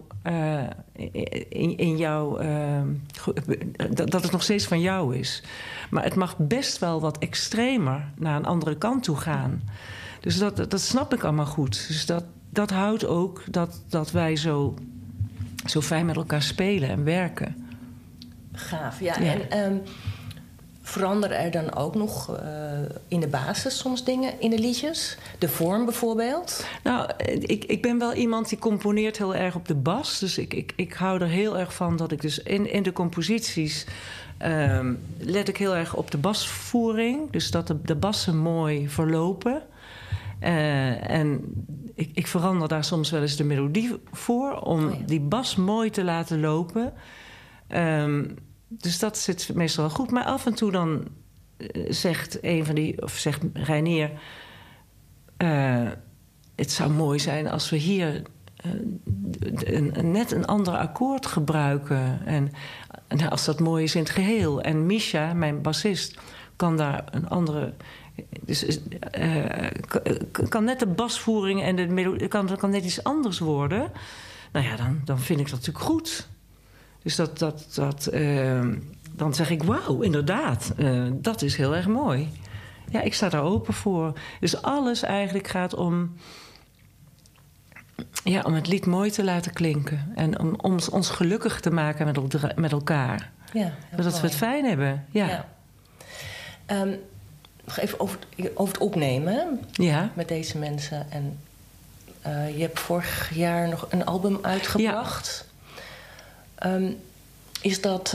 in jou... dat het nog steeds van jou is. Maar het mag best wel wat extremer naar een andere kant toe gaan. Dus dat snap ik allemaal goed. Dus dat houdt ook dat wij zo fijn met elkaar spelen en werken. Gaaf, ja. En veranderen er dan ook nog in de basis soms dingen in de liedjes? De vorm bijvoorbeeld? Nou, ik ben wel iemand die componeert heel erg op de bas. Dus ik hou er heel erg van dat ik dus in de composities... let ik heel erg op de basvoering. Dus dat de bassen mooi verlopen. En ik verander daar soms wel eens de melodie voor... om die bas mooi te laten lopen... Dus dat zit meestal wel goed. Maar af en toe dan zegt zegt Reinier... het zou mooi zijn als we hier net een ander akkoord gebruiken. En als dat mooi is in het geheel. En Misha, mijn bassist, kan daar een andere... Dus kan net de basvoering en de melodie... kan net iets anders worden. Nou ja, dan vind ik dat natuurlijk goed... Dus dan zeg ik, wauw, inderdaad, dat is heel erg mooi. Ja, ik sta daar open voor. Dus alles eigenlijk gaat om het lied mooi te laten klinken. En om ons gelukkig te maken met elkaar. Ja, dat we het fijn hebben, ja. Nog even over het opnemen met deze mensen. En je hebt vorig jaar nog een album uitgebracht... Ja. Is dat...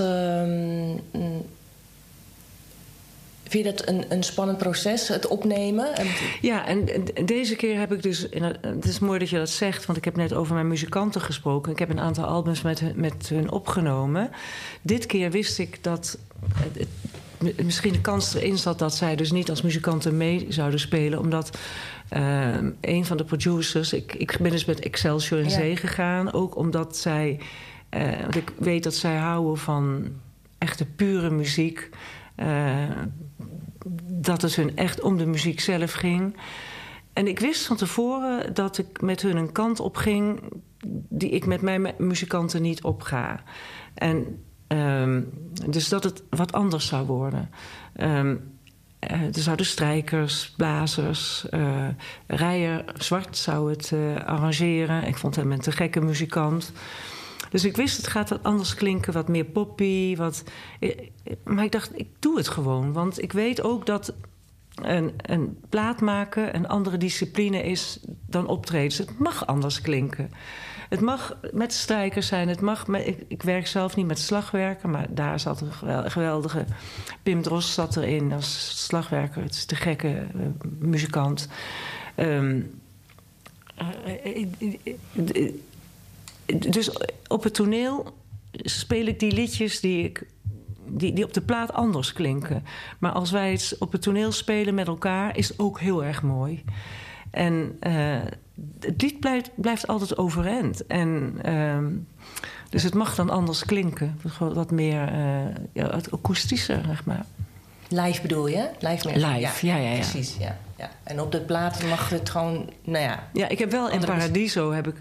vind je dat een spannend proces, het opnemen? Ja, en deze keer heb ik dus... Het is mooi dat je dat zegt, want ik heb net over mijn muzikanten gesproken. Ik heb een aantal albums met hun opgenomen. Dit keer wist ik dat... misschien de kans erin zat dat zij dus niet als muzikanten mee zouden spelen... omdat een van de producers... Ik ben dus met Excelsior in Zee gegaan, ook omdat zij... want ik weet dat zij houden van echte pure muziek. Dat het hun echt om de muziek zelf ging. En ik wist van tevoren dat ik met hun een kant op ging die ik met mijn muzikanten niet opga. En dus dat het wat anders zou worden. Er zouden strijkers, blazers, Rijer Zwart zou het arrangeren. Ik vond hem een te gekke muzikant. Dus ik wist, het gaat wat anders klinken, wat meer poppy. Maar ik dacht, ik doe het gewoon. Want ik weet ook dat een plaat maken een andere discipline is dan optreden. Dus het mag anders klinken. Het mag met strijkers zijn. Ik werk zelf niet met slagwerker, maar daar zat een geweldige... Pim Drost zat erin als slagwerker. Het is de gekke muzikant. Dus op het toneel speel ik die liedjes die op de plaat anders klinken. Maar als wij het op het toneel spelen met elkaar, is het ook heel erg mooi. En het lied blijft altijd overeind. Dus het mag dan anders klinken. Wat meer akoestischer, zeg maar. Live bedoel je? Live, ja. Precies, ja. En op de plaat mag het gewoon, nou ja... Ja, ik heb wel in Paradiso heb ik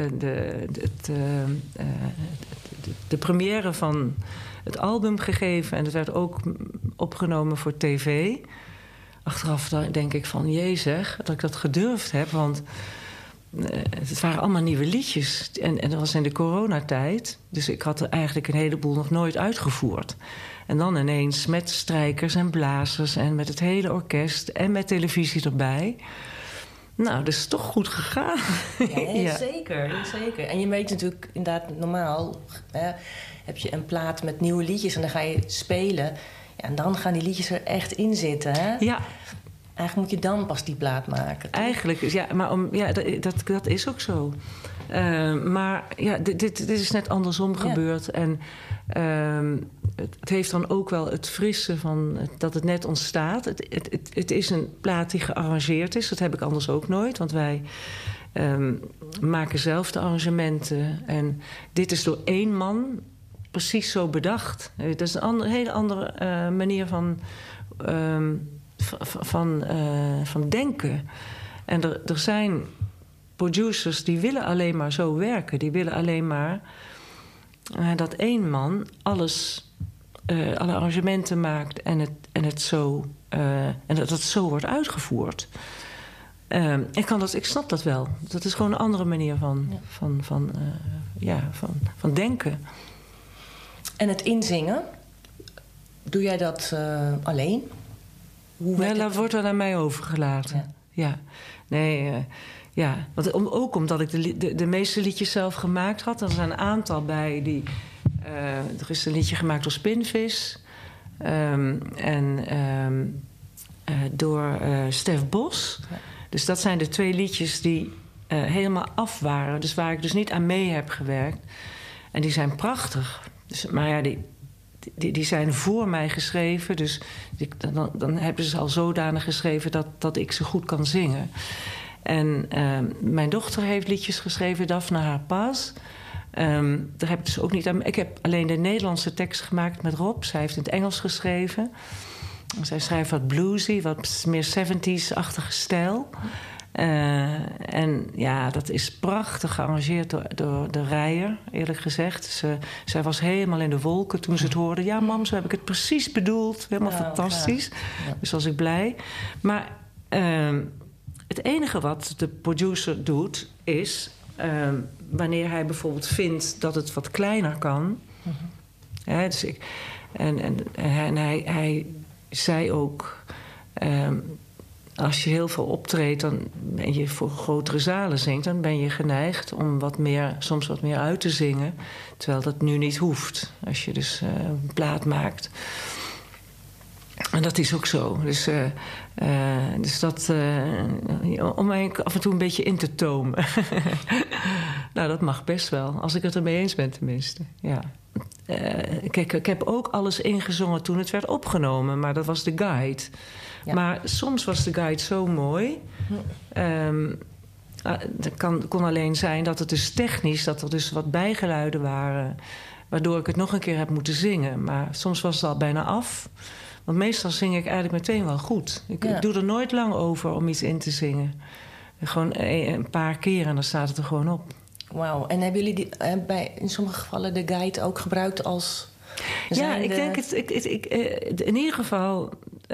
de première van het album gegeven. En dat werd ook opgenomen voor tv. Achteraf denk ik van, jee zeg, dat ik dat gedurfd heb. Want het waren allemaal nieuwe liedjes. En dat was in de coronatijd. Dus ik had er eigenlijk een heleboel nog nooit uitgevoerd. En dan ineens met strijkers en blazers en met het hele orkest en met televisie erbij. Nou, dat is toch goed gegaan. Ja. Zeker. En je weet natuurlijk inderdaad, normaal heb je een plaat met nieuwe liedjes en dan ga je spelen. Ja, en dan gaan die liedjes er echt in zitten, hè? Ja. Eigenlijk moet je dan pas die plaat maken. Toch? Eigenlijk, ja, maar dat is ook zo. Maar ja, dit is net andersom gebeurd. En het heeft dan ook wel het frisse van dat het net ontstaat. Het is een plaat die gearrangeerd is. Dat heb ik anders ook nooit. Want wij maken zelf de arrangementen. En dit is door één man precies zo bedacht. Dat is een hele andere manier van denken. En er zijn producers die willen alleen maar zo werken. Die willen alleen maar dat één man alle arrangementen maakt en dat het zo wordt uitgevoerd. Ik snap dat wel. Dat is gewoon een andere manier van denken. En het inzingen, doe jij dat alleen? Dat wordt wel aan mij overgelaten. Ja. Nee, want ook omdat ik de meeste liedjes zelf gemaakt had. Er zijn een aantal bij die... er is een liedje gemaakt door Spinvis. Door Stef Bos. Ja. Dus dat zijn de 2 liedjes die helemaal af waren. Dus waar ik dus niet aan mee heb gewerkt. En die zijn prachtig. Dus, maar ja, die zijn voor mij geschreven. Dus dan hebben ze al zodanig geschreven dat ik ze goed kan zingen. En mijn dochter heeft liedjes geschreven, Daphne Harpaz. Daar heb ik dus ook niet aan. Ik heb alleen de Nederlandse tekst gemaakt met Rob. Zij heeft in het Engels geschreven. Zij schrijft wat bluesy, wat meer 70s-achtige stijl. En ja, dat is prachtig gearrangeerd door de Rijer, eerlijk gezegd. Zij was helemaal in de wolken toen ze het hoorde. Ja, mam, zo heb ik het precies bedoeld. Helemaal fantastisch. Ja. Dus was ik blij. Maar het enige wat de producer doet is... wanneer hij bijvoorbeeld vindt dat het wat kleiner kan... Dus hij zei ook... als je heel veel optreedt en je voor grotere zalen zingt... dan ben je geneigd om soms wat meer uit te zingen. Terwijl dat nu niet hoeft. Als je dus een plaat maakt. En dat is ook zo. Dus dat... om mij af en toe een beetje in te tomen. Nou, dat mag best wel. Als ik het ermee eens ben tenminste. Ja. Kijk, ik heb ook alles ingezongen toen het werd opgenomen. Maar dat was de guide. Ja. Maar soms was de guide zo mooi. Het kon alleen zijn dat het dus technisch... dat er dus wat bijgeluiden waren... waardoor ik het nog een keer heb moeten zingen. Maar soms was het al bijna af. Want meestal zing ik eigenlijk meteen wel goed. Ik doe er nooit lang over om iets in te zingen. Gewoon een paar keer en dan staat het er gewoon op. Wauw. En hebben jullie in sommige gevallen de guide ook gebruikt als... Ja, ik denk het... in ieder geval...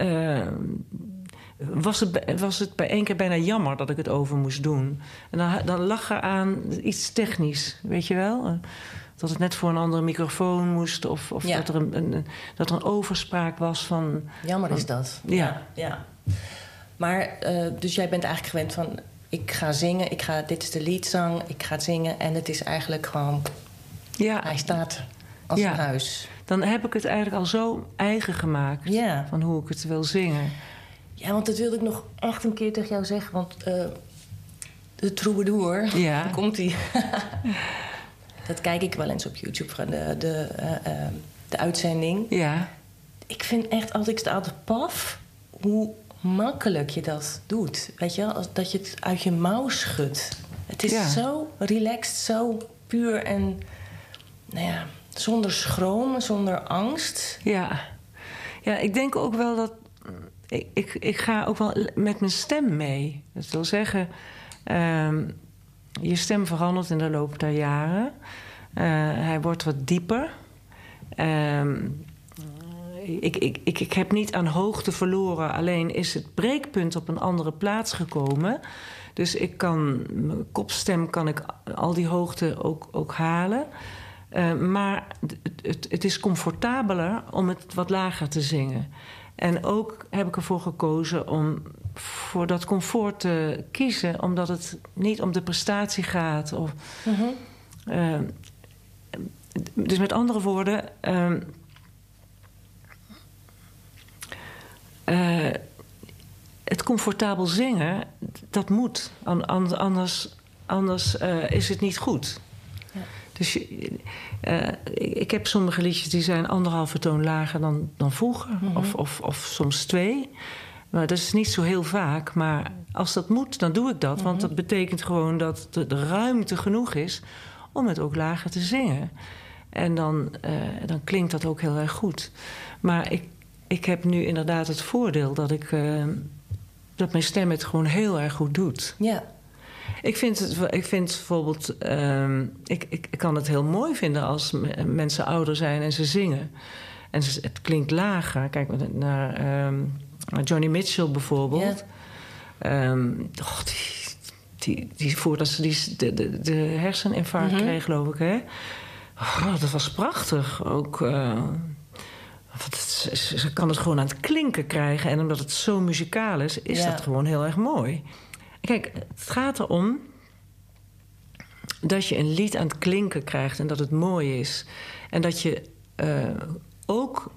was het bij één keer bijna jammer dat ik het over moest doen. En dan lag er aan iets technisch, weet je wel? Dat het net voor een andere microfoon moest... of dat er een overspraak was van... Jammer is dat. Ja. Maar, dus jij bent eigenlijk gewend van... ik ga zingen, dit is de liedzang, ik ga het zingen... en het is eigenlijk gewoon... hij staat als een huis. Dan heb ik het eigenlijk al zo eigen gemaakt... van hoe ik het wil zingen. Ja, want dat wilde ik nog echt een keer tegen jou zeggen. Want de troubadour, komt-ie. Dat kijk ik wel eens op YouTube, van de uitzending. Ja. Ik vind echt, ik sta altijd paf... hoe makkelijk je dat doet. Weet je wel? Dat je het uit je mouw schudt. Het is zo relaxed, zo puur en... zonder schroom, zonder angst. Ja, ik denk ook wel dat... Ik ga ook wel met mijn stem mee. Dat wil zeggen... je stem verandert in de loop der jaren. Hij wordt wat dieper. Ik heb niet aan hoogte verloren. Alleen is het breekpunt op een andere plaats gekomen. Dus mijn kopstem kan ik al die hoogte ook halen. Maar het is comfortabeler om het wat lager te zingen. En ook heb ik ervoor gekozen om voor dat comfort te kiezen... omdat het niet om de prestatie gaat. Dus met andere woorden... het comfortabel zingen, dat moet. Anders is het niet goed. Ja. Dus ik heb sommige liedjes die zijn 1,5 toon lager dan vroeger. Of soms 2. Maar dat is niet zo heel vaak. Maar als dat moet, dan doe ik dat. Want dat betekent gewoon dat de ruimte genoeg is... om het ook lager te zingen. En dan klinkt dat ook heel erg goed. Maar ik heb nu inderdaad het voordeel dat mijn stem het gewoon heel erg goed doet. Ja. Ik vind bijvoorbeeld... ik kan het heel mooi vinden als mensen ouder zijn en ze zingen. En het klinkt lager. Kijk naar Johnny Mitchell bijvoorbeeld. Ja. Die voordat ze de herseninfarct kreeg, geloof ik. Hè? Dat was prachtig. Ook... ze kan het gewoon aan het klinken krijgen. En omdat het zo muzikaal is dat gewoon heel erg mooi. Kijk, het gaat erom dat je een lied aan het klinken krijgt... en dat het mooi is. En dat je ook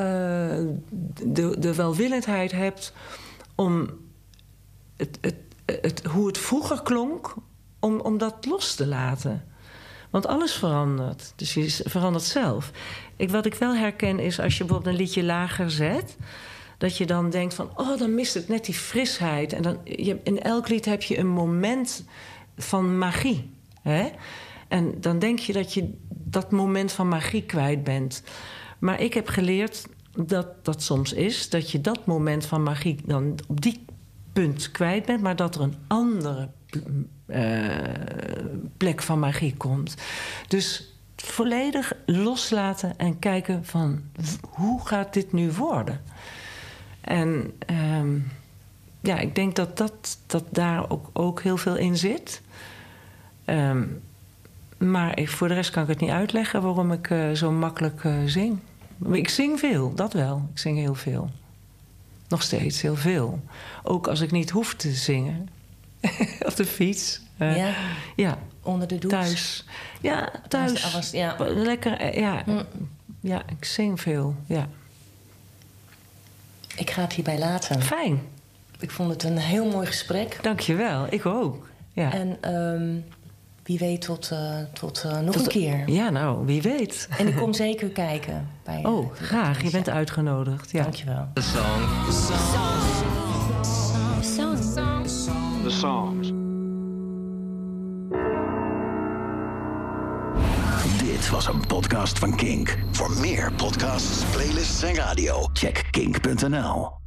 de welwillendheid hebt... om hoe het vroeger klonk, om dat los te laten... Want alles verandert. Dus je verandert zelf. Wat ik wel herken is als je bijvoorbeeld een liedje lager zet... dat je dan denkt van... dan mist het net die frisheid. En in elk lied heb je een moment van magie. Hè? En dan denk je dat je dat moment van magie kwijt bent. Maar ik heb geleerd dat soms is... dat je dat moment van magie dan op die punt kwijt bent... maar dat er een andere plek van magie komt. Dus volledig loslaten en kijken van... hoe gaat dit nu worden? En ik denk dat daar ook heel veel in zit. Maar voor de rest kan ik het niet uitleggen... waarom ik zo makkelijk zing. Ik zing veel, dat wel. Ik zing heel veel. Nog steeds heel veel. Ook als ik niet hoef te zingen... op de fiets. Ja. Onder de douche. Thuis. Ja, thuis. Lekker, Ja, ik zing veel, ja. Ik ga het hierbij laten. Fijn. Ik vond het een heel mooi gesprek. Dank je wel, ik ook. Ja. En wie weet tot nog een keer. Ja, nou, wie weet. En ik kom zeker kijken. Graag. Je bent uitgenodigd. Ja. Dank je wel. The songs. Dit Dit was een podcast van Kink. Voor meer podcasts, playlists en radio, check kink.nl.